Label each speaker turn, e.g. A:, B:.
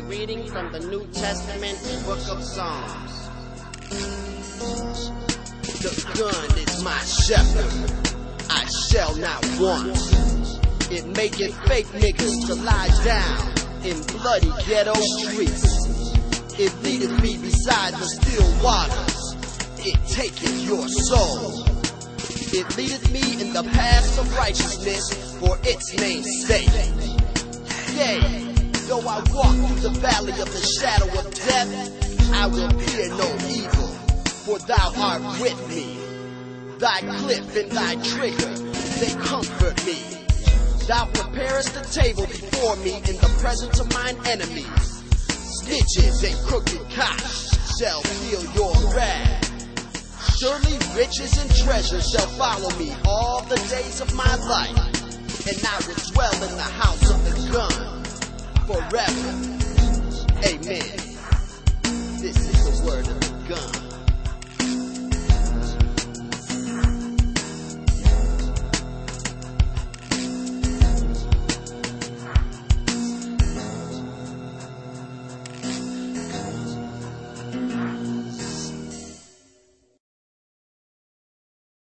A: Reading from the New Testament, Book of Psalms. The gun is my shepherd, I shall not want. It maketh fake niggas to lie down in bloody ghetto streets. It leadeth me beside the still waters. It taketh your soul. It leadeth me in the paths of righteousness for its name's sake. Yea, though I walk through the valley of the shadow of death, I will fear no evil, for thou art with me. Thy clip and thy trigger, they comfort me. Thou preparest a table before me in the presence of mine enemies. Snitches and crooked cops shall feel your wrath. Surely riches and treasure shall follow me all the days of my life, and I will dwell in the house of the gun